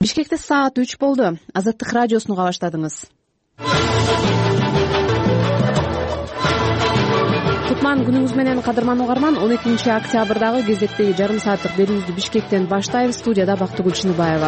Бишкекте саат 3 болду. Азаттык радиосуну уга баштадыңыз. Кутман күнүңүз менен, кадырман угарман. 12-октябрдагы кезектеги жарым сааттык берүүбүздү Бишкектен баштайбыз. Студияда Бактыгүл Чыныбаева.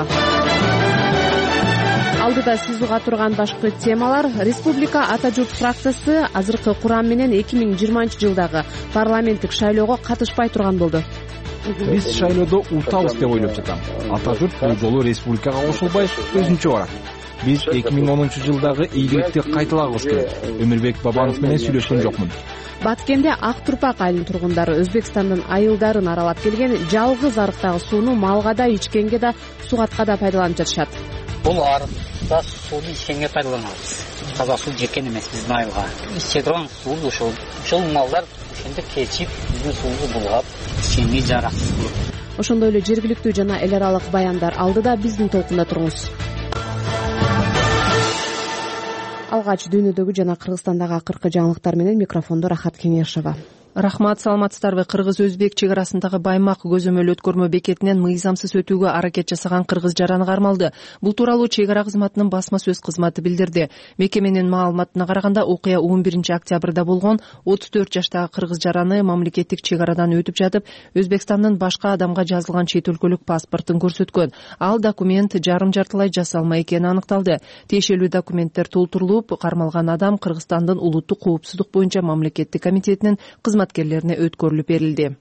Алдыда сиз уга турган башкы темалар: Республика Ата журт фракциясы азыркы курам менен 2020-жылдагы парламенттик шайлоого катышпай турган болду. Биз шайлоодо утабыз деп ойлоп жатам. Ата журт бул жолу республикага кошулбай өзүнчө барат. Биз 2010-жылдагы ийгиликти кайталагыбыз керек. Өмүрбек Бабанов менен сүйлөшкөн жокмун. Баткенде Ак Турпак айылынын тургундары Өзбекстандын айылдарын аралап келген, жалгыз арыктагы сууну малга да, ичкенге да, сугатка да пайдаланып жатышат. Бул арыкта сууну ичкенге пайдаланабыз. Таза суу жеккен эмес биздин айылга. Иче турган суу ушул малдар ошентип кечип, биздин суубузду булгап, ичкенге жараксыз болот. Ошондой эле жергиликтүү жана эл аралык баяндар алдыда биздин толкунда туруңуз. Алгач дүйнөдөгү жана Кыргызстандагы акыркы жаңылыктар менен микрофондо Рахат Кеңешова. Рахмат, саламатсыздарбы? Кыргыз-өзбек чек арасындагы Баймак көзөмөл өткөрмө бекетинен мыйзамсыз өтүүгө аракет жасаган кыргыз жараны кармалды. Бул тууралуу чек ара кызматынын басма сөз кызматы билдирди. Мекеменин маалыматына караганда, окуя 11-октябрда болгон. 34 жаштагы кыргыз жараны мамлекеттик чек арадан өтүп жатып, Өзбекстандын башка адамга жазылган чет өлкөлүк паспортун көрсөткөн. Ал документ жарым-жартылай жасалма экени аныкталды. Тиешелүү документтер толтурулуп, кармалган адам Кыргызстандын улуттук коопсуздук боюнча мамлекеттик комитетинин кызматкерлерине өткөрүлүп берилди.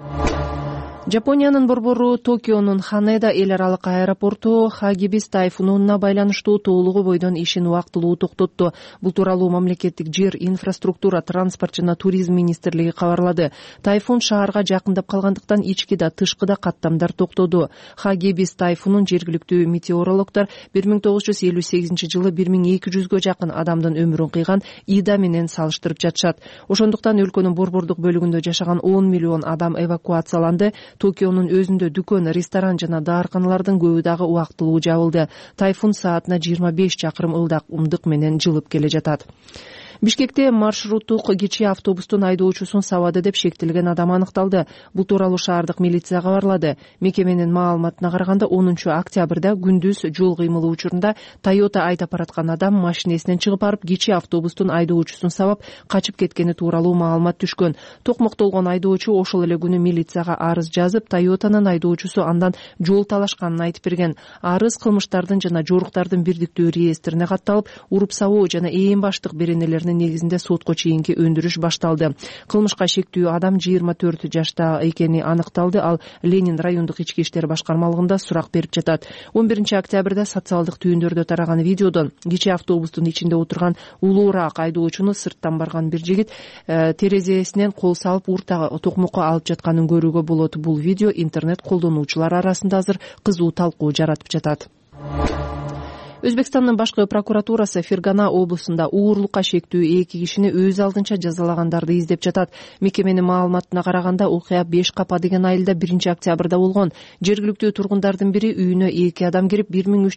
Жапониянын борбору Токионун Ханеда эл аралык аэропорту Хагибис тайфунуна байланыштуу тоолугу бойдон ишин убактылуу токтотту. Бул тууралуу мамлекеттик жер инфраструктура, транспорт жана туризм министрлиги кабарлады. Тайфун шаарга жакындап калгандыктан ички да тышкы да каттамдар токтоду. Хагибис тайфунун жергиликтүү метеорологдор 1958-жылы 1200гө жакын адамдын өмүрүн кыйган Ида менен салыштырып жатышат. Ошондуктан өлкөнүн борбордук бөлүгүндө жашаган 10 миллион адам эвакуацияланды. Токионун өзүндө дүкөн, ресторан жана даарканалардын көбү дагы убактылуу жабылды. Тайфун саатына 25 чакырым ымдык менен жылып келе жатат. Бишкекте маршруттук кичи автобустун айдоочусун сабады деп шектелген адам аныкталды. Бул тууралуу шаардык милиция кабарлады. Мекеменин маалыматына караганда, 10-октябрда күндүз жол кыймылы учурунда Toyota айдап бараткан адам машинесинен чыгып барып, кичи автобустун айдоочусун сабап качып кеткени тууралуу маалымат түшкөн. Токмоктолгон айдоочу ошол эле күнү милицияга арыз жазып, Toyota'нын айдоочусу андан жол талашканын айтып берген. Арыз кылмыштардын жана жоруктардын бирдиктүү реестрине катталып, уруп сабоо жана ээн баштык беренелеринин негизинде сотко чейинки өндүрүш башталды. Кылмышка шектүү адам 24 жашта экени аныкталды. Ал Ленин райондук ички иштер башкармалыгында сурак берип жатат. 11-октябрда социалдык түйүндөрдө тараган видеодон кичи автобустун ичинде отурган улуураак айдоочуну сырттан барган бир жигит терезесинен кол салып урта токмокко алып жатканын көрүүгө болот. Бул видео интернет колдонуучулар арасында азыр кызуу талкуу жаратып жатат. Өзбекстандын башкы прокуратурасы Фергана облусунда уурлукка шектүү 2 кишини өз алдынча жазалагандарды издеп жатат. Мекеменин маалыматына караганда, окуя 5 капа деген айылда 1-октябрда болгон. Жергиликтүү тургундардын бири үйүнө 2 адам кирип,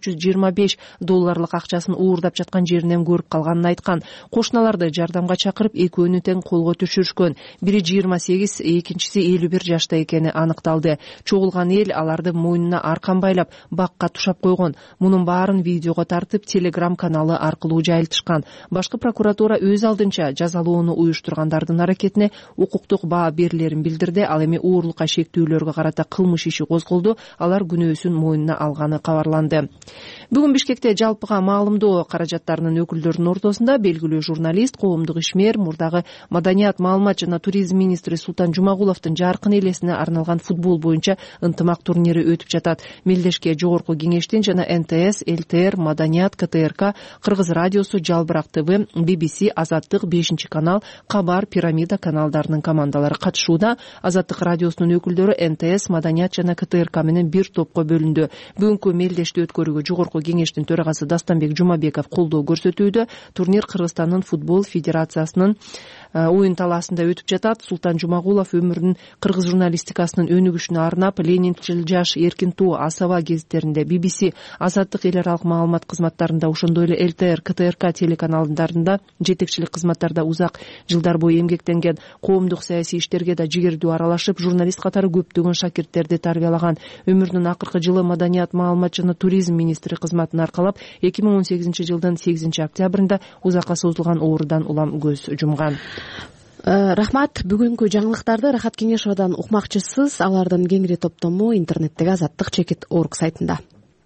$1325 акчасын уурдап жаткан жеринен көрүп калганын айткан. Кошуналарды жардамга чакырып, экөөнү тең колго түшүрүшкөн. Бири 28, экинчиси 51 жашта экени аныкталды. Чогулган эл аларды мойнуна аркан байлап, бакка тушап койгон. Мунун баарын видео тартып, Telegram каналы аркылуу жайылтышкан. Башкы прокуратура өз алдынча жазалоону уюштургандардын аракетине укуктук баа берилерин билдирди. Ал эми уурлукка шектүүлөргө карата кылмыш иши козголду. Алар күнөөсүн мойнуна алганы кабарланды. Бүгүн Бишкекте жалпыга маалымдоо каражаттарынын өкүлдөрүнүн ортосунда белгилүү журналист, коомдук ишмер, мурдагы маданият, маалымат жана туризм министри Султан Жумагуловдун жаркын элесине арналган футбол боюнча ынтымак турнири өтүп жатат. Мелдешке жогорку кеңештин жана НТС, ЛТР, Маданият, КТРК, Кыргыз радиосу, Жалбырак ТВ, BBC, Азаттык, 5-канал, Кабар, Пирамида каналдарынын командалары катышууда. Азаттык радиосунун өкүлдөрү НТС, Маданият жана КТРК менен бир топко бөлүндү. Бүгүнкү мелдешти өткөрүүгө жогорку кеңештин төрагасы Дастанбек Жумабеков колдоо көрсөтүүдө. Турнир Кыргызстандын футбол федерациясынын оюн талаасында өтүп жатат. Султан Жумагулов өмүрүнүн кыргыз журналистикасынын өнүгүшүнө арнап, Ленинчил жаш, Эркин туу, Асаба гезиттеринде, BBC, Азаттык эл аралык маалымат маалымат кызматтарында, ошондой эле ЛТР, КТРК телеканалдарында жетекчилик кызматтарда узак жылдар бою эмгектенген, коомдук саясий иштерге да жигердүү аралашып, журналист катары көптөгөн шакирттерди тарбиялаган. Өмүрүнүн акыркы жылы Маданият, маалымат жана туризм министри кызматын аркалап, 2018 жылдын 8 октябрында узакка созулган оорудан улам көз жумган. Рахмат. Бүгүнкү жаңылыктарды Рахат Кеңешовадан укмакчысыз. Алардын кеңири топтому интернеттеги azattik.org сайтында.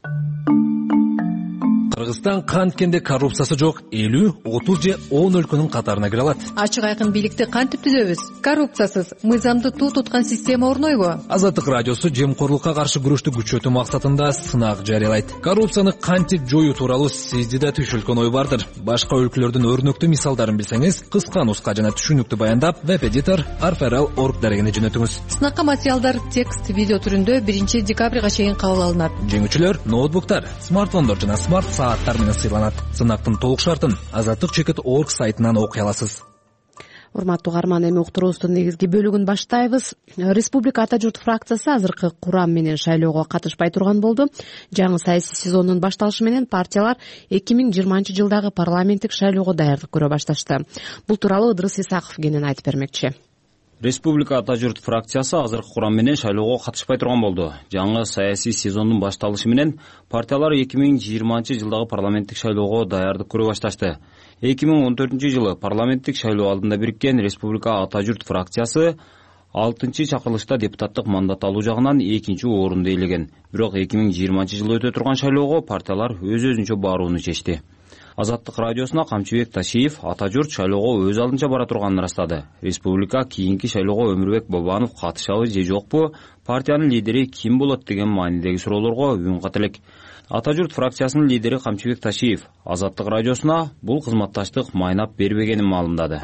Кыргызстан канткенде коррупциясы жок 50, 30 же 10 өлкөнүн катарына кире алат. Ачык айкын бийликти кантип түзөбүз? Коррупциясыз, мыйзамды туу туткан система орнойбу? Азаттык радиосу жемкорлукка каршы күрөштү күчөтүү максатында сынак жарыялайт. Коррупцияны кантип жоюу тууралуу сизде да түшүлгөн ой бардыр. Башка өлкөлөрдүн өрнөктүү мисалдарын билсеңиз, кыска нуска жана түшүнүктүү баяндап веб-эдитор arferal.org дарегине жөнөтүңүз. Сынакка материалдар текст, видео түрүндө 1 декабрга чейин кабыл алынат. Жеңүүчүлөр ноутбуктар, смартфондор жана смарт сааттар менен сыйланат. Сынактын толук шартын azattik.org сайтынан окуй аласыз. Урматтуу угарман, эми уктуруубуздун негизги бөлүгүн баштайбыз. Республика Ата журт фракциясы азыркы курам менен шайлоого катышпай турган болду. Жаңы саясий сезондун башталышы менен партиялар 2020 жылдагы парламенттик шайлоого даярдык көрө башташты. Бул тууралуу Ыдырыс Исаков кенен айтып бермекчи. Республика Ата журт фракциясы азыркы курам менен шайлоого катышпай турган болду. Жаңы саясий сезондун башталышы менен партиялар 2020 жылдагы парламенттик шайлоого даярдык көрө башташты. 2014 жылы парламенттик шайлоо алдында бириккен Республика Ата журт фракциясы 6-чакырылышта депутаттык мандат алуу жагынан 2-чи орунду ээлеген. Бирок 2020 жылы өтө турган шайлоого партиялар өз-өзүнчө барууну чечти. Азаттык радиосуна Камчыбек Ташиев Ата журт шайлоого өз алдынча бара турганын ырастады. Республика кийинки шайлоого Өмүрбек Бабанов катышабы же жокпу, партиянын лидери ким болот деген маанидеги суроолорго үн ката элек. Ата журт фракциясынын лидери Камчыбек Ташиев Азаттык радиосуна бул кызматташтык майнап бербегенин маалымдады.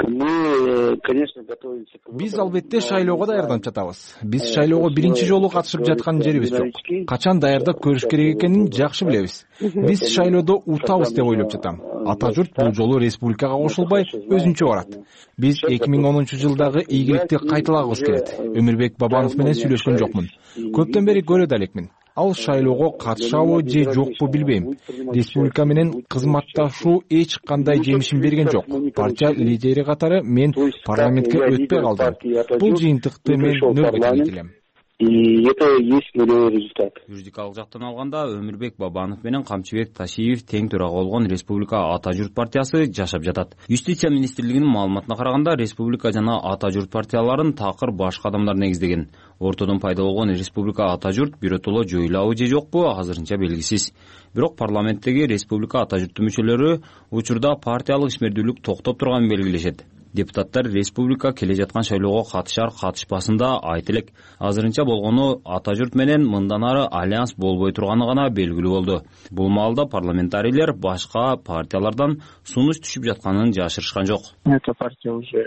Биз албетте шайлоого даярданып жатабыз. Биз шайлоого биринчи жолу катышып жаткан жерибиз жок. Качан даярдык көрүш керек экенин жакшы билебиз. Биз шайлоодо утабыз деп ойлоп жатам. Ата журт бул жолу республикага кошулбай өзүнчө барат. Биз 2010 жылдагы ийгиликти кайталагыбыз келет. Өмүрбек Бабанов менен сүйлөшкөн жокмун. Көптөн бери көрө да элекмин. Ал шайлоого катышабы же жокпу билбейм. Республика менен кызматташуу эч кандай жемишин берген жок. Партия лидери катары мен парламентке өтпөй калдым. Бул жыйынтыкты мен нөлгө тегип элем. И это есть нулевой результат. Юридикалык жактан алганда Өмүрбек Бабанов менен Камчыбек Ташиев тең төрага болгон Республика Ата журт партиясы жашап жатат. Юстиция министрлигинин маалыматына караганда, Республика жана Ата журт партияларын такыр башка адамдар негиздеген. Ортодон пайда болгон Республика Ата журт биротоло жоюлабы же жокпу азырынча белгисиз. Бирок парламенттеги Республика Ата журттун мүчөлөрү учурда партиялык ишмердүүлүк токтоп турганын белгилешет. Депутаттар республика келе жаткан шайлоого катышар катышпасында айт элек. Азырынча болгону Ата журт менен мындан ары альянс болбой турганы гана белгилүү болду. Бул маалда парламентарийлер башка партиялардан сунуш түшүп жатканын жашырышкан жок. Эта партия уже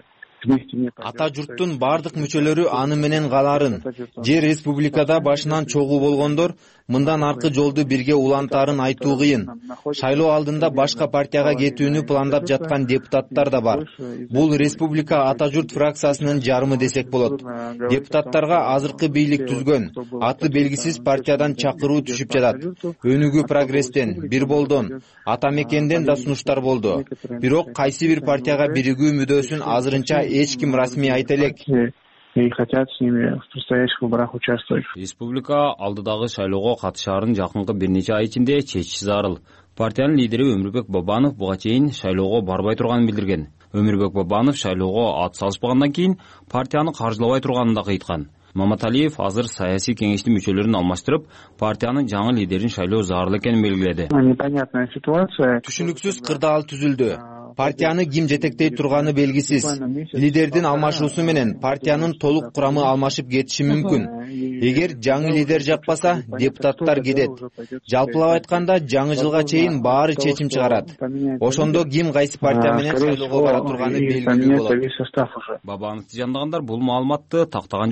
Ата журттун бардык мүчөлөрү аны менен каларын же республикада башынан чогуу болгондор мындан аркы жолду бирге улантарын айтуу кыйын. Шайлоо алдында башка партияга кетүүнү пландап жаткан депутаттар да бар. Бул республика Ата журт фракциясынын жарымы десек болот. Депутаттарга азыркы бийлик түзгөн, аты белгисиз партиядан чакыруу түшүп жатат. Өнүгүү прогресстен, Бир болдон, Ата мекенден да сунуштар болду. Бирок кайсы бир партияга биригүү мүдөөсүн азырынча эч ким расмий айта элек. И хотят с ними в предстоящих выборах участвовать. Республика алдыдагы шайлоого катышаарын жакынкы бир нече ай ичинде чечиши зарыл. Партиянын лидери Өмүрбек Бабанов буга чейин шайлоого барбай турганын билдирген. Өмүрбек Бабанов шайлоого ат салышпагандан кийин партияны каржылабай турганын да айткан. Маматалиев азыр саясий кеңештин мүчөлөрүн алмаштырып, партиянын жаңы лидерин шайлоо зарыл экенин белгиледи. Непонятная ситуация. Түшүнүксүз кырдаал түзүлдү. Партияны ким жетектей турганы белгисиз. Лидердин алмашуусу менен партиянын толук курамы алмашып кетиши мүмкүн. Эгер жаңы лидер жакпаса, депутаттар кетет. Жалпылап айтканда, жаңы жылга чейин баары чечим чыгарат. Ошондо ким кайсы партия менен шайлоого бара турганы белгилүү болот. Бабановду жандагандар бул маалыматты тактаган жок.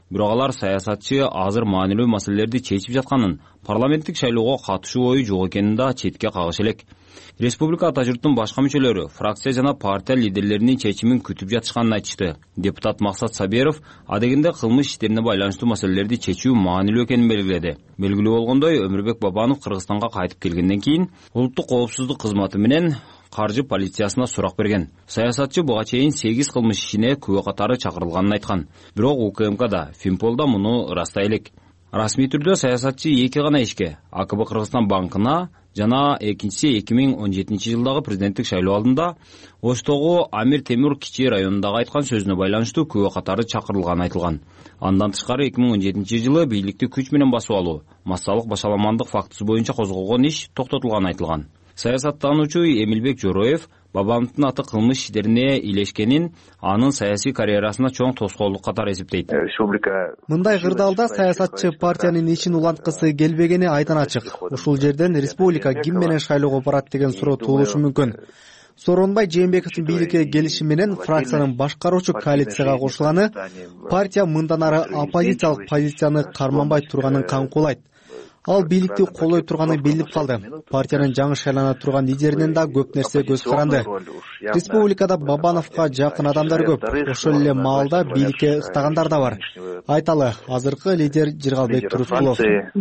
Бирок алар саясатчы азыр маанилүү маселелерди чечип жатканын, парламенттик шайлоого катышуу ою жок экенин да четке кагыш элек. Республика ата журттун башка мүчөлөрү фракция жана партия лидерлеринин чечимин күтүп жатышканын айтышты. Депутат Максат Саберов адегенде кылмыш иштерине байланыштуу маселелерди чечүү маанилүү экенин белгиледи. Белгилүү болгондой, Өмүрбек Бабанов Кыргызстанга кайтып келгенден кийин улуттук коопсуздук кызматы менен каржы полициясына сурак берген. Саясатчы буга чейин 8 кылмыш ишине күбө катары чакырылганын айткан. Бирок УКМКда, Финполда муну растай элек. Расмий түрдө саясатчы 2 гана ишке АКБ Кыргызстан банкына жана экинчиси 2017 жылдагы президенттик шайлоо алдында Оштогу Амир Темур кичи районундагы айткан сөзүнө байланыштуу күбө катары чакырылганы айтылган. Андан тышкары 2017 жылы бийликти күч менен басып алуу, массалык башаламандык фактысы боюнча козголгон иш токтотулганы айтылган. Саясаттануучу Эмилбек Жороев Бабановдун аты кылмыш иштерине илешкенин анын саясий карьерасына чоң тоскоолдук катары эсептейт. Мындай кырдаалда саясатчы партиянын ичин уланткысы келбегени айдан ачык. Ушул жерден республика ким менен шайлоого барат деген суроо туулушу мүмкүн. Сооронбай Жээнбековдун бийликке келиши менен фракциянын башкаруучу коалицияга кошулганы партия мындан ары оппозициялык позицияны карманбай турганын камкуулайт. Ал бийликти колдой турганы белинип калды. Партиянын жаңы шайлана турган лидеринен да көп нерсе көз каранды. Республикада Бабановго жакын адамдар көп. Ошол эле маалда бийликке ыктагандар да бар. Айталы, азыркы лидер Жыргалбек Турускулов.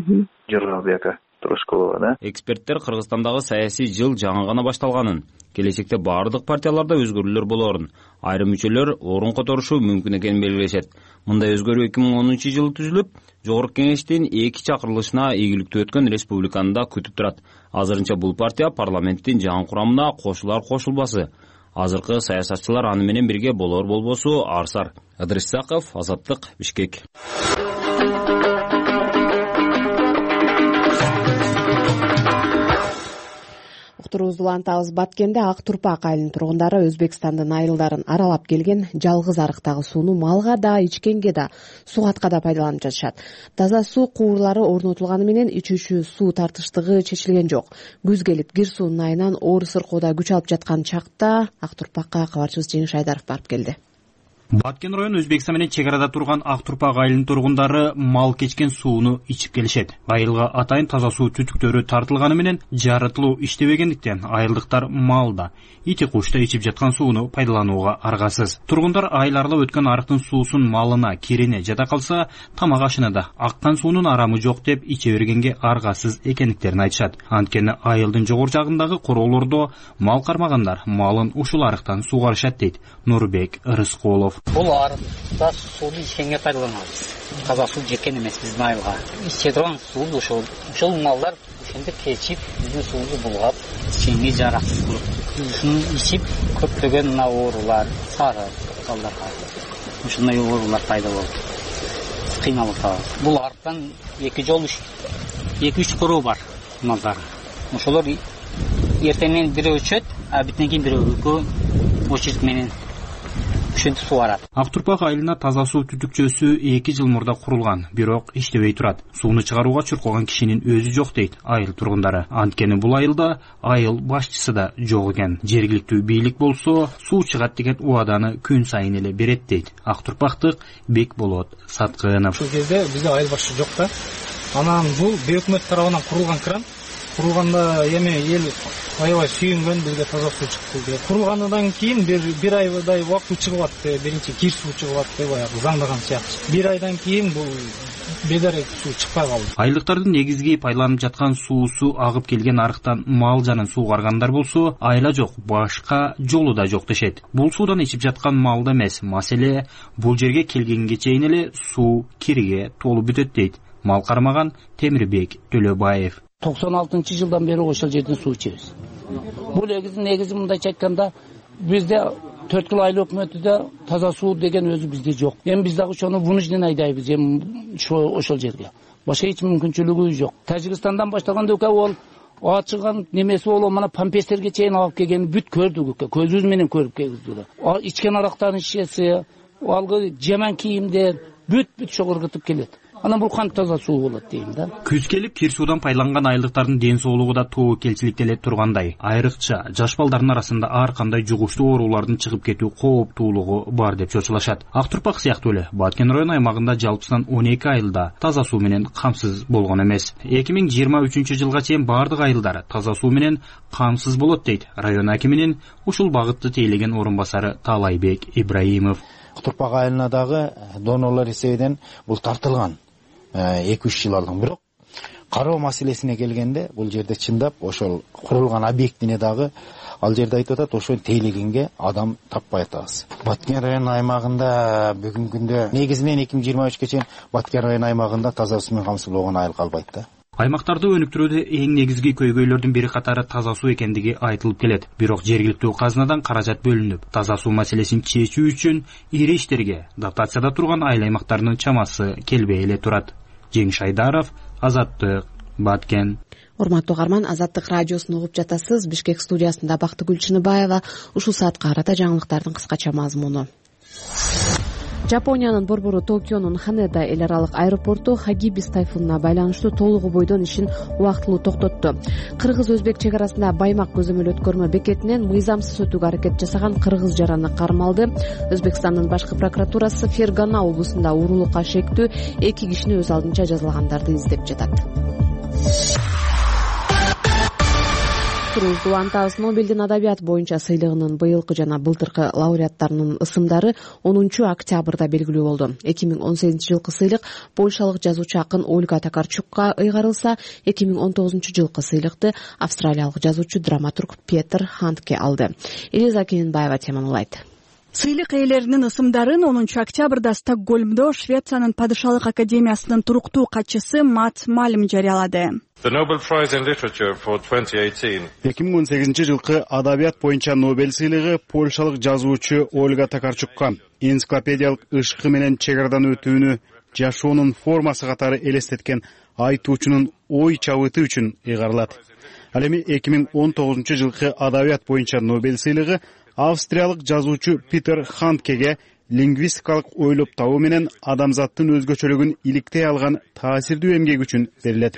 Эксперттер Кыргызстандагы саясий жыл жаңы гана башталганын, келечекте баардык партияларда өзгөрүүлөр болоорун, айрым мүчөлөр орун которушу мүмкүн экенин белгилешет. Мындай өзгөрүү 2010 жылы түзүлүп, Жогорку Кеңештин 2 чакырылышына ийгиликтүү өткөн республиканы да күтүп турат. Азырынча бул партия парламенттин жаңы курамына кошулар-кошулбасы. Азыркы саясатчылар аны менен бирге болор-болбосу арсар. Ыдырыс Исаков, Азаттык, Бишкек. Уктуруубузду улантабыз. Баткенде Ак Турпак айылынын тургундары Өзбекстандын айылдарын аралап келген жалгыз арыктагы сууну малга да, ичкенге да, сугатка да пайдаланып жатышат. Таза суу куурлары орнотулганы менен ичүүчү суу тартыштыгы чечилген жок. Күз келип, кир суунун айынан оор сыркоодо күч алып жаткан чакта Ак Турпакка кабарчыбыз Жеңиш Айдаров барып келди. Баткен району Өзбекстан менен чек арада турган Ак Турпак айылынын тургундары мал кечкен сууну ичип келишет. Айылга атайын таза суу түтүктөрү тартылганы менен жарытылуу иштебегендиктен айылдыктар малда, ити кушта ичип жаткан сууну пайдаланууга аргасыз. Тургундар айларлап өткөн арыктын суусун малына, кирине жада калса, тамак ашына да аккан суунун арамы жок деп иче бергенге аргасыз экендиктерин айтышат. Анткени айылдын жогору жагындагы короолордо мал кармагандар малын ушул арыктан суугарышат дейт Нурбек Рыскулов. Бул арыкта сууну ичкенге пайдаланабыз. Таза суу жеткен эмес биздин айылга. Иче турган суу ушул малдар ошентип кечип, биздин суубузду булгап, ичкенге жараксыз кылып. Ушуну ичип көптөгөн мына оорулар, сары балдарга ушундай оорулар пайда болду. Кыйналып калабыз. Бул арыктан 2-3 короо бар малдар. Ошолор эртеңен бирөө өчөт, а битен кийин бирөө очередь менен Ак Турпак айылына таза суу түтүкчөсү 2 жыл мурда курулган, бирок иштебей турат. Сууну чыгарууга чуркаган кишинин өзү жок дейт айыл тургундары. Анткени бул айылда айыл башчысы да жок экен. Жергиликтүү бийлик болсо, суу чыгат деген убаданы күн сайын эле берет дейт Ак Турпактык Бекболот Саткынов. Ушул кезде бизде айыл башчы жок да. Анан бул өкмөт тарабынан курулган кран. Курулганда эми эл аябай сүйүнгөн, бизге таза суу чыкты деп. Курулгандан кийин бир айдай убакыт чыгып атты. Биринчи кир суу чыгып атты, баягы заңдаган сыяктуу. Бир айдан кийин бул бедарек суу чыкпай калды. Айылдыктардын негизги пайдаланып жаткан суусу агып келген арыктан мал жанын суугаргандар болсо, айла жок, башка жолу да жок дешет. Бул суудан ичип жаткан малда эмес, маселе бул жерге келгенге чейин эле суу кириге толуп бүтөт дейт мал кармаган Темирбек Төлөбаев. 96 жылдан бери ошол жерден суу ичебиз. Бул негизи мындайча айтканда бизде 4 жыл айыл өкмөтүдө таза суу деген өзү бизде жок. Эми биз дагы ошону вынужден айдайбыз эми ошол жерге. Башка эч мүмкүнчүлүгү жок. Тажикстандан баштаганда ол ачыган немеси болуп мына пампестерге чейин алып келген бүт көрдүк, көзүбүз менен көрүп келдик. Ичкен арактардын шишеси, алгы жаман кийимдер бүт шогоргутуп келет. анан бул кантип таза суу болот дейм да. Күз келип кир суудан пайдаланган айылдыктардын ден соолугу да тобокелчиликтеле тургандай. Айрыкча жаш балдардын арасында ар кандай жугуштуу оорулардын чыгып кетүү кооптуулугу бар деп чочулашат. Ак Турпак сыяктуу эле Баткен району аймагында жалпысынан 12 айылда таза суу менен камсыз болгон эмес. 2023-жылга чейин бардык айылдар таза суу менен камсыз болот дейт район акиминин ушул багытты тейлеген орун басары Талайбек Ибраимов. Ак Турпак айылына дагы донорлор эсебинен бул тартылган 2-3 жыл алдын. Бирок кароо маселесине келгенде бул жерде чындап ошол курулган объектине дагы ал жерде айтып атат, ошону тейлегенге адам таппай атабыз. Баткен району аймагында бүгүнкү күндө негизинен 2023-ке чейин Баткен району аймагында таза суу менен камсыз болгон айыл калбайт да. Аймактарды өнүктүрүүдө эң негизги көйгөйлөрдүн бири катары таза суу экендиги айтылып келет. Бирок жергиликтүү казынадан каражат бөлүнүп, таза суу маселесин чечүү үчүн ири иштерге дотацияда турган айыл аймактарынын чамасы келбей эле турат. Жеңиш Айдаров, Азаттык, Баткен. Урматтуу угарман, Азаттык радиосун угуп жатасыз. Бишкек студиясында Бактыгүл Чыныбаева. Ушул саатка карата жаңылыктардын кыскача мазмуну. Жапониянын борбору Токионун Ханеда эл аралык аэропорту Хагибис тайфунуна байланыштуу толугу бойдон ишин убактылуу токтотту. Кыргыз-өзбек чек арасында Баймак көзөмөл өткөрмө бекетинен мыйзамсыз өтүүгө аракет жасаган кыргыз жараны кармалды. Өзбекстандын башкы прокуратурасы Фергана облусунда уурулукка шектүү 2 кишини өз алдынча жазалагандарды издеп жатат. Антаас Нобелдин адабият боюнча сыйлыгынын быйылкы жана былтыркы лауреаттарынын ысымдары 10 октябрда белгилүү болду. 2018-жылкы сыйлык польшалык жазуучу акын Ольга Токарчукка ыйгарылса, 2019-жылкы сыйлыкты австралиялык жазуучу драматург Петер Хандке алды. Элиза Кененбаева теманылайт. Сыйлык ээлеринин ысымдарын 10 октябрда Стокгольмдо Швециянын падышалык академиясынын туруктуу катчысы Мат Малим жарыялады. 2018-жылкы адабият боюнча Нобель сыйлыгы польшалык жазуучу Ольга Токарчукка энциклопедиялык ышкы менен чек арадан өтүүнү жашоонун формасы катары элестеткен айтуучунун ой чабыты үчүн ыйгарылат. Ал эми 2019-жылкы адабият боюнча Нобель сыйлыгы австриялык жазуучу Питер Хандкеге лингвистикалык ойлоп табуу менен адамзаттын өзгөчөлүгүн иликтей алган таасирдүү эмгеги үчүн берилет.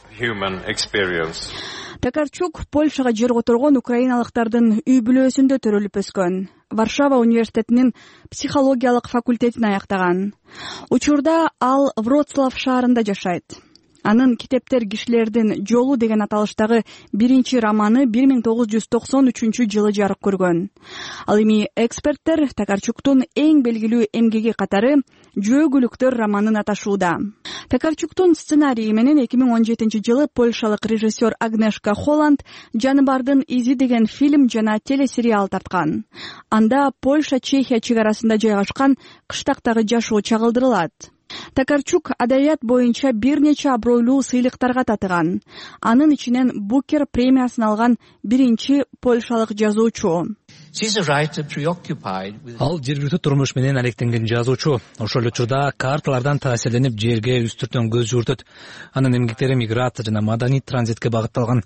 Токарчук Польшага жер которгон украиналыктардын үй бүлөсүндө төрөлүп өскөн. Варшава университетинин психологиялык факультетин аяктаган. Учурда ал Вроцлав шаарында жашайт. Анын Китептер кишилердин жолу деген аталыштагы биринчи романы 1993-жылы жарык көргөн. Ал эми эксперттер Токарчуктун эң белгилүү эмгеги катары Жөөгүлүктөр романын аташууда. Токарчуктун сценарийи менен 2017-жылы польшалык режиссер Агнешка Холланд Жаныбардын изи деген фильм жана телесериал тарткан. Анда Польша-Чехия чек арасында жайгашкан кыштактагы жашоо чагылдырылат. Токарчук адабият боюнча бир нече абройлуу сыйлыктарга татыган. Анын ичинен Букер премиясын алган биринчи польшалык жазуучу. Ал жергиликтүү турмуш менен алектенген жазуучу. Ошол учурда карталардан таасирленип жерге үстүртөн көз жүгүртөт. Анын эмгектери миграция жана маданий транзитке багытталган.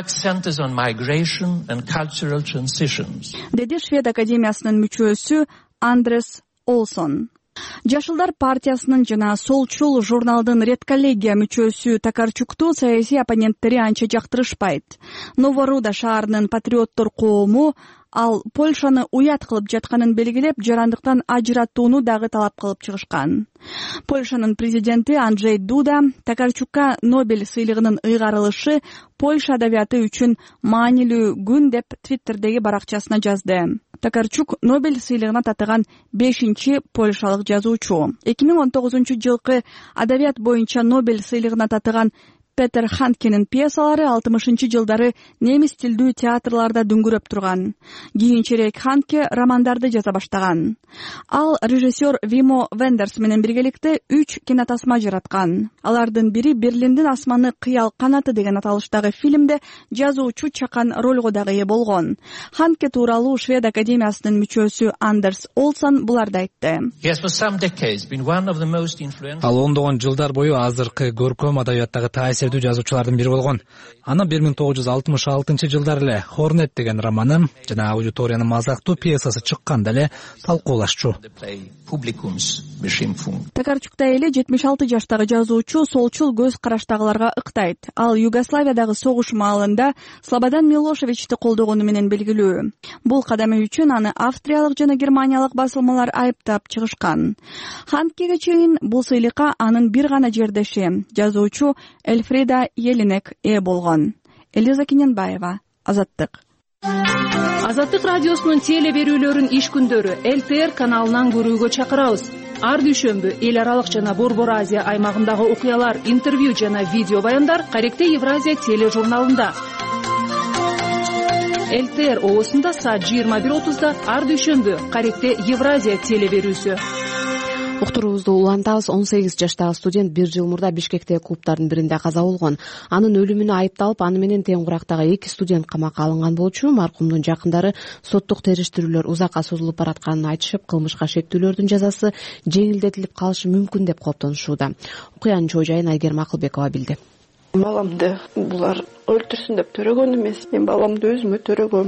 Деди Швед академиясынын мүчөсү Андрес Олсон. Жашылдар партиясынын жана Солчул журналдын редколлегия мүчөсү Токарчукту саясий оппоненттери анча жактырышпайт. Новоруда шаарынын патриоттор коому ал Польшаны уят кылып жатканын белгилеп, жарандыктан ажыраттууну дагы талап кылып чыгышкан. Польшанын президенти Анджей Дуда Токарчукка Нобель сыйлыгынын ыйгарылышы Польша адабияты үчүн маанилүү күн деп Твиттердеги баракчасына жазды. Токарчук Нобель сыйлыгына татыган 5-чи польшалык жазуучу. 2019-жылкы адабият боюнча Нобель сыйлыгына татыган Петер Хандкенин пьесалары 60-жылдары немис тилдүү театрларда дүңгүрөп турган. Кийинчерээк Хандке романдарды жаза баштаган. Ал режиссер Вимо Вендерс менен биргеликте 3 кинотасма жараткан. Алардын бири Берлиндин асманы кыял канаты деген аталыштагы фильмде жазуучу чакан ролго дагы ээ болгон. Хандке тууралуу Швед академиясынын мүчөсү Андерс Олсон буларды айтты. Ал ондогон жылдар бою азыркы көркөм адабияттагы таасир эсердүү жазуучулардын бири болгон. Анын 1966-жылдары эле Хорнет деген романы жана аудиториянын мазактуу пьесасы чыкканда эле талкуулашчу. Токарчукта эле 76 жаштагы жазуучу солчул көз караштагыларга ыктайт. Ал Югославиядагы согуш маалында Слободан Милошевичти колдогону менен белгилүү. Бул кадамы үчүн аны австриялык жана германиялык басылмалар айыптап чыгышкан. Ханткеге чейин бул сыйлыкка анын бир гана жердеши, жазуучу Эльфрида Елинек ээ болгон. Элиза Кененбаева, Азаттык. Азаттык радиосунун теле берүүлөрүн иш күндөрү ЛТР каналынан көрүүгө чакырабыз. Ар дүйшөмбү эл аралык жана Борбор Азия аймагындагы окуялар, интервью жана видео баяндар Каректе Евразия тележурналында. ЛТР оосунда саат 21:30да ар дүйшөмбү Каректе Евразия теле берүүсү. Уктуруубузду улантабыз. 18 жаштагы студент 1 жыл мурда Бишкектеги клубдардын биринде каза болгон. Анын өлүмүнө айыпталып, аны менен тең курактагы 2 студент камакка алынган болчу. Маркумдун жакындары соттук териштирүүлөр узакка созулуп баратканын айтышып, кылмышка шектүүлөрдүн жазасы жеңилдетилип калышы мүмкүн деп кооптонушууда. Окуянын чоо жайын Айгерим Акылбекова билди. Баламды булар өлтүрсүн деп төрөгөн эмес, мен баламды өзүмө төрөгөм.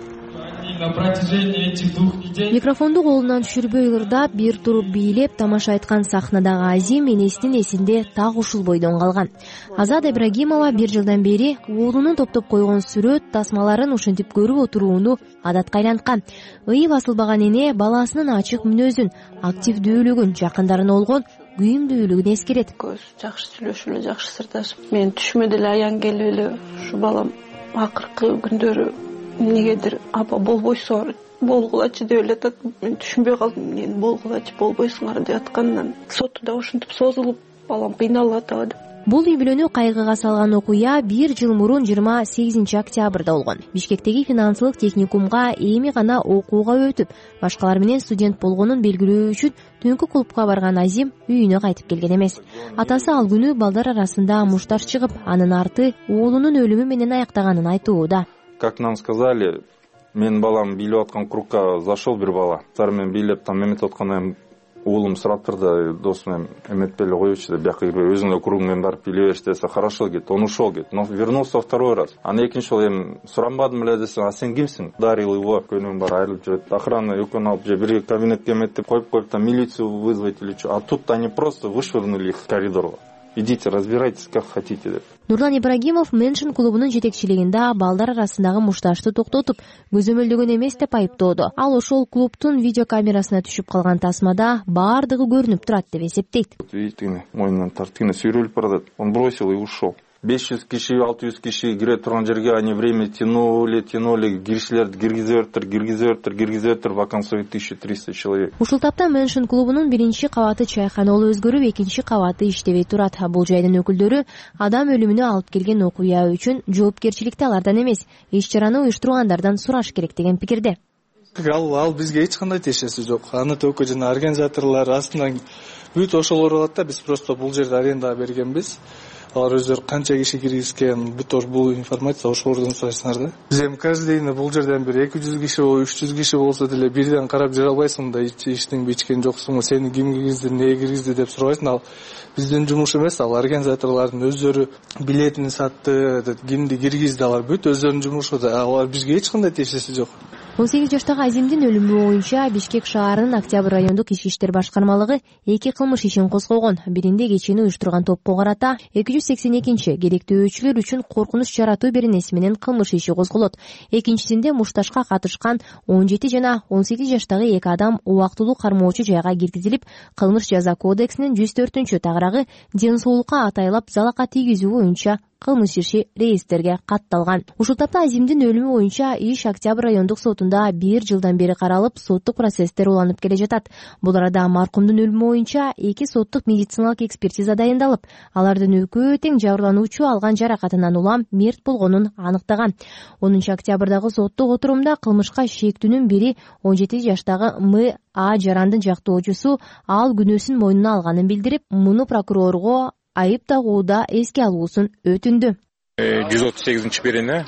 Микрофонду колунан түшүрбөй ырдап, бир туруп бийлеп тамаша айткан сахнадагы Азим энесинин эсинде так ушул бойдон калган. Азада Ибрагимова 1 жылдан бери уулунун топтоп койгон сүрөт тасмаларын ушинтип көрүп отурууну адатка айланткан. Ыйы басылбаган эне баласынын ачык мүнөзүн, активдүүлүгүн, жакындарын олгон күйүмдүүлүгүн эскерет. Көз жакшы сүйлөшүп эле, жакшы сырдашып, мен түшүмө деле аян келип эле ушу балам акыркы күндөрү эмнегедир апа болбойсуңар, болгулачы деп эле атат. Мен түшүнбөй калдым, эмне болгулачы болбойсуңар деп аткандан соту да ушинтип созулуп, балам кыйналып атабы деп. Бул үй бүлөнү кайгыга салган окуя 1 жыл мурун 28 октябрда болгон. Бишкектеги финансылык техникумга эми гана окууга өтүп, башкалар менен студент болгонун белгилөө үчүн түнкү клубка барган Азим үйүнө кайтып келген эмес. Атасы ал күнү балдар арасында мушташ чыгып, анын арты уулунун өлүмү менен аяктаганын айтууда. Как нам сказали, мен балам бийлеп аткан кругка зашел бир бала. Сар мен бийлеп там эметип атканда уулум сурап турду, досум эметпей эле коечу деп, бияка кирбей өзүңө круг менен барып бийлей бериш десе, хорошо дейт, он ушел дейт. Но вернулся второй раз. Аны экинчи жолу эми суранбадым эле десем, а сен кимсиң? Ударил его, көнүм бар айрылып жүрөт. Охрана экөөнү алып же бир кабинетке эметип коюп там милицию вызвать или что. А тут они просто вышвырнули их в коридор. Идите, разбирайтесь как хотите деп. Нурлан Ибрагимов Меншин клубунун жетекчилигинде балдар арасындагы мушташты токтотуп, көзөмөлдөгөн эмес деп айыптоодо. Ал ошол клубтун видеокамерасына түшүп калган тасмада баардыгы көрүнүп турат деп эсептейт. Видите, мойнунан тартып сүйрөлүп барат. Он бросил и ушел. 500 киши, 600 киши кире турган жерге они время тянули, киришилерди киргизиптир, вакансия 1300 человек. Ушул тапта Меншин клубунун биринчи кабаты чайканолу өзгөрүп, экинчи кабаты иштебей турат. Бул жайдын өкүлдөрү адам өлүмүнө алып келген окуя үчүн жоопкерчиликти алардан эмес, иш-чараны уюштургандардан сураш керек деген пикирде. Ал бизге эч кандай тиешеси жок. Аны төкө жана организаторлор астынан бүт ошолор болот да, биз просто бул жерде аренда бергенбиз. Алар өздөрү канча киши киргизген, бүт бул информация ошолордон сурайсыңар да. Биз эми каждый день бул жерден бир 200 киши, 300 киши болсо деле бирден карап жүрө албайсың да, ичтиңби ичкен жоксуңбу, сени ким киргизди, эмне киргизди деп сурабайсың. Ал биздин жумуш эмес, ал организаторлордун өздөрү билетин сатты, кимди киргизди, алар бүт өздөрүнүн жумушу да. Алар бизге эч кандай тиешеси жок. 18 жаштагы Азимдин өлүмү боюнча Бишкек шаарынын Октябрь райондук ички иштер башкармалыгы 2 кылмыш ишин козгогон. Биринде кечени уюштурган топко карата 282 керектөөчүлөр үчүн коркунуч жаратуу беренеси менен кылмыш иши козголот. Экинчисинде мушташка катышкан 17 жана 18 жаштагы 2 адам убактылуу кармоочу жайга киргизилип, кылмыш жаза кодексинин 104-тагырагы ден соолукка атайлап залака тийгизүү боюнча кылмыш иши реестрге катталган. Ушул тапта Азимдин өлүмү боюнча иш Октябрь райондук сотунда 1 жылдан бери каралып, соттук процесстер уланып келе жатат. Бул арада маркумдун өлүмү боюнча 2 соттук медициналык экспертиза дайындалып, алардын экөө тең жабырлануучу алган жаракатынан улам мерт болгонун аныктаган. 10 октябрдагы соттук отурумда кылмышка шектүүнүн бири 17 жаштагы М.А. Жарандын жактоочусу ал күнөөсүн мойнуна алганын билдирип, муну прокурорго айып тагууда эске алуусун өтүндү. 138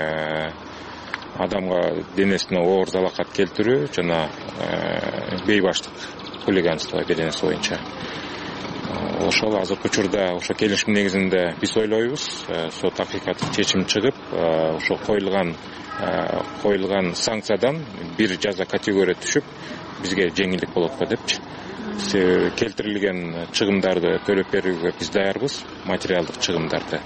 адамга денесине оор залакат келтирүү жана бейбаштык хулиганство беренеси боюнча ошол азыркы учурда ошо келишим негизинде биз ойлойбуз сот акыйкаттык чечим чыгып ошо коюлган санкциядан бир жаза категория түшүп бизге жеңилдик болот го депчи. Келтирилген чыгымдарды төлөп берүүгө биз даярбыз, материалдык чыгымдарды.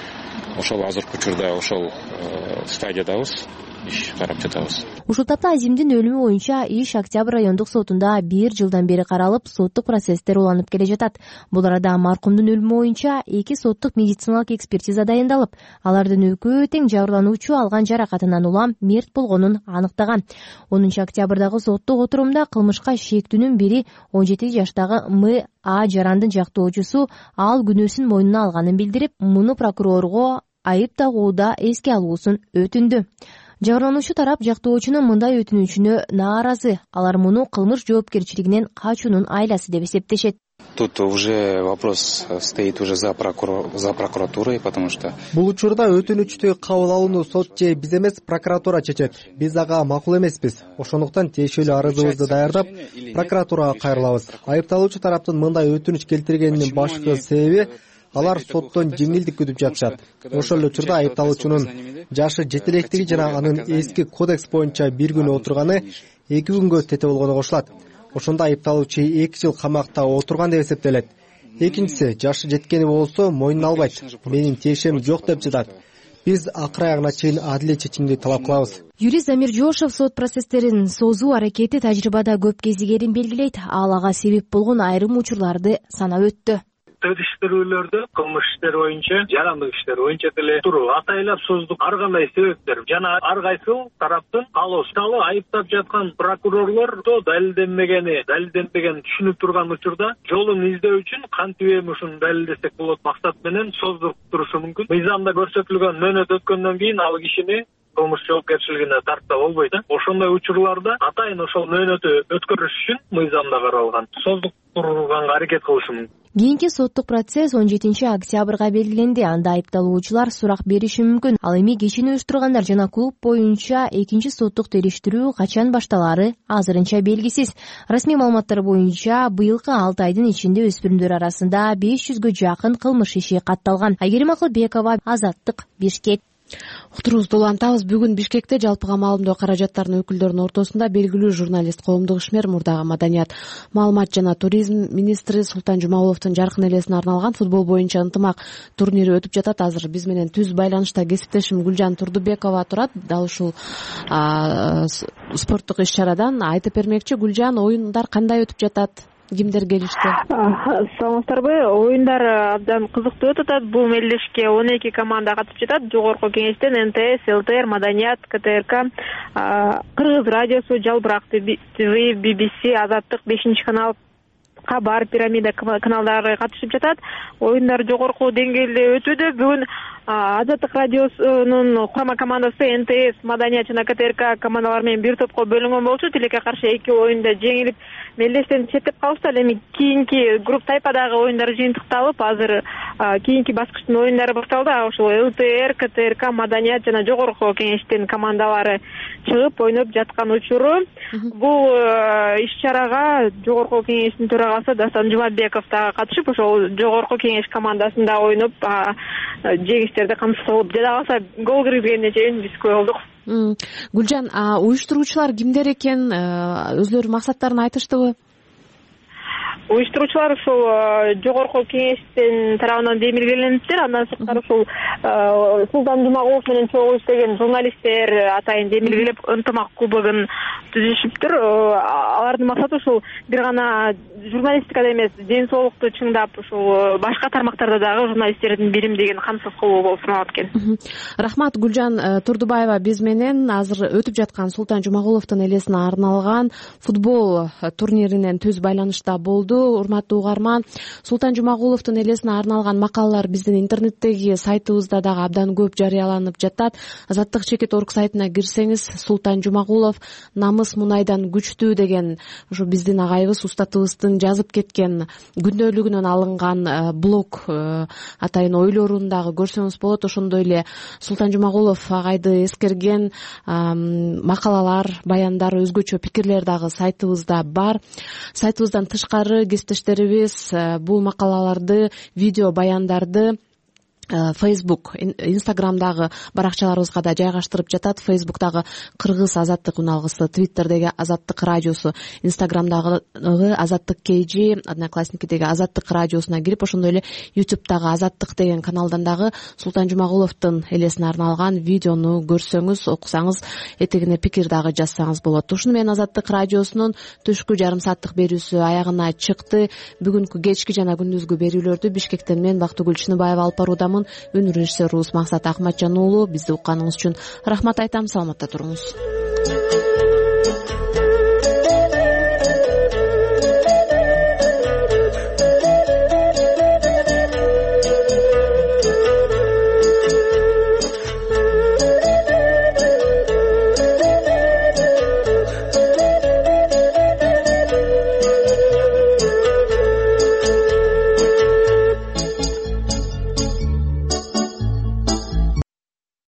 Ошол азыркы учурда ошол стадиядабыз, иш карап жатабыз. Ушул тапта Азимдин өлүмү боюнча иш Октябрь райондук сотунда 1 жылдан бери каралып, соттук процесстер уланып келе жатат. Бул арада маркумдун өлүмү боюнча 2 соттук медициналык экспертиза дайындалып, алардын экөө тең жабырлануучу алган жаракатынан улам мерт болгонун аныктаган. 10 октябрдагы соттук отурумда кылмышка шектүүнүн бири 17 жаштагы М.А. Жарандын жактоочусу ал күнөөсүн мойнуна алганын билдирип, муну прокурорго айып тагууда эске алуусун өтүндү. Жабырлануучу тарап жактоочунун мындай өтүнүчүнө нааразы. Алар муну кылмыш жоопкерчилигинен качуунун айласы деп эсептешет. Тут уже вопрос стоит уже за прокуратурой, потому что бул учурда өтүнүчтү кабыл алууну сот же биз эмес, прокуратура чечет. Биз ага макул эмеспиз. Ошондуктан тиешелүү арызыбызды даярдап, прокуратурага кайрылабыз. Айыпталуучу тараптын мындай өтүнүч келтиргенинин башкы себеби алар соттон жеңилдик күтүп жатышат. Ошол эле учурда айыпталуучунун жашы жетелектиги жана анын эски кодекс боюнча 1 күн отурганы 2 күнгө тете болгону кошулат. Ошондо айыпталуучу 2 жыл камакта отурган деп эсептелет. Экинчиси, жашы жеткени болсо мойнуна албайт. Менин тиешем жок деп жатат. Биз акыр аягына чейин адилет чечимди талап кылабыз. Юрист Замир Жошев сот процесстерин созуу аракети тажрыйбада көп кезигерин белгилейт. Ал ага себеп болгон айрым учурларды санап өттү. Тештирүүлөрдө кылмыш иштери боюнча, жарандык иштери боюнча деле туруп атайлап создук ар кандай себептер жана ар кайсыл тараптын каалоосу айыптап жаткан прокурорлордо далилденбеген түшүнүп турган учурда жолун издөө үчүн кантип эми ушуну далилдесек болот максат менен создуруп турушу мүмкүн. Мыйзамда көрсөтүлгөн мөөнөт өткөндөн кийин ал кишини кылмыш жоопкерчилигине тартса болбойт. Ошондой учурларда атайын ошол мөөнөтү өткөрүш үчүн мыйзамда каралган создук турганга аракет кылышы мүмкүн. Кийинки соттук процесс 17 октябрга белгиленди. Анда айыпталуучулар сурак бериши мүмкүн. Ал эми кечини уюштургандар жана клуб боюнча экинчи соттук териштирүү качан башталаары азырынча белгисиз. Расмий маалыматтар боюнча быйылкы 6 айдын ичинде өспүрүмдөр арасында 500гө жакын кылмыш иши катталган. Айгерим Акылбекова, Азаттык, Бишкек. Уктуруубузду улантабыз. Бүгүн Бишкекте жалпыга маалымдоо каражаттарынын өкүлдөрүнүн ортосунда белгилүү журналист, коомдук ишмер, мурдагы маданият, маалымат жана туризм министри Султан Жумагуловдун жаркын элесине арналган футбол боюнча ынтымак турнири өтүп жатат. Азыр биз менен түз байланышта кесиптешим Гүлжан Турдубекова турат. Дал ушул спорттук иш чарадан айтып бермекчи. Гүлжан, оюндар кандай өтүп жатат? Кимдер келишти? Саламатсыздарбы? Оюндар абдан кызыктуу өтүп атат. Бул мелдешке 12 команда катышып жатат. Жогорку кеңештен НТС, ЛТР, Маданият, КТРК, Кыргыз радиосу, Жалбырак ТВ, BBC, Азаттык, 5-канал, Кабар, Пирамида каналдары катышып жатат. Оюндар жогорку деңгээлде өтүүдө. Бүгүн Азаттык радиосунун курама командасы НТС, Маданият жана КТРК командалары менен бир топко бөлүнгөн болчу. Тилекке каршы 2 оюнда жеңилип, мелдештен четтеп калышты. Ал эми кийинки групп тайпадагы оюндар жыйынтыкталып, азыр кийинки баскычтын оюндары башталды. Ошол ЛТР, КТРК, Маданият жана жогорку кеңештин командалары чыгып ойноп жаткан учуру. Бул иш-чарага жогорку кеңештин төрагасы Дастан Жумабеков дагы катышып, ошол жогорку кеңеш командасында ойноп жеңиштерди камсыз кылып, жада калса гол киргизгенине чейин биз күбө болдук. Гүлжан, уюштуруучулар кимдер экен? Өзлөрүнүн максаттарын айтыштыбы? Уюштуруучулар ушул жогорку кеңештин тарабынан демилгелениптир. Андан сырткары ушул Султан Жумагулов менен чогуу иштеген журналисттер атайын демилгелеп ынтымак кубогун түзүшүптүр. Алардын максаты ушул бир гана журналистикада эмес, ден соолукту чыңдап, ушул башка тармактарда дагы журналисттердин биримдигин камсыз кылуу болуп саналат экен. Рахмат. Гүлжан Турдубаева биз менен азыр өтүп жаткан Султан Жумагуловдун элесине арналган футбол турниринен түз байланышта болду. Урматтуу угарман, Султан Жумагуловдун элесине арналган макалалар биздин интернеттеги сайтыбызда дагы абдан көп жарыяланып жатат. Азаттык.org сайтына кирсеңиз, Султан Жумагулов намыс мунайдан күчтүү деген ушу биздин агайыбыз, устатыбыздын жазып кеткен күндөөлүгүнөн алынган блог атайын ойлорун дагы көрсөңүз болот. Ошондой эле Султан Жумагулов агайды эскерген макалалар, баяндар, өзгөчө пикирлер дагы сайтыбызда бар. Сайтыбыздан тышкары кесиптештерибиз бул макалаларды, видео баяндарды Facebook, Instagram'dагы баракчаларыбызга да жайгаштырып жатат. Facebook'дагы Кыргыз Азаттык үналгысы, Twitter'деги Азаттык радиосу, Instagram'дагы Азаттык KG, Одноклассникидеги Азаттык радиосуна кирип, ошондой эле YouTube'дагы Азаттык деген каналдан дагы Султан Жумагуловдун элесине арналган видеону көрсөңүз, окусаңыз, этегине пикир дагы жазсаңыз болот. Ушуну менен Азаттык радиосунун түшкү жарым сааттык берүүсү аягына чыкты. Бүгүнкү кечки жана күндүзгү берүүлөрдү Бишкектен мен Бактыгүл Чыныбаева алып баруудамын. Өнөр режиссерубуз Максат Ахматжан уулу. Бизди укканыңыз үчүн рахмат айтам. Саламатта туруңуз.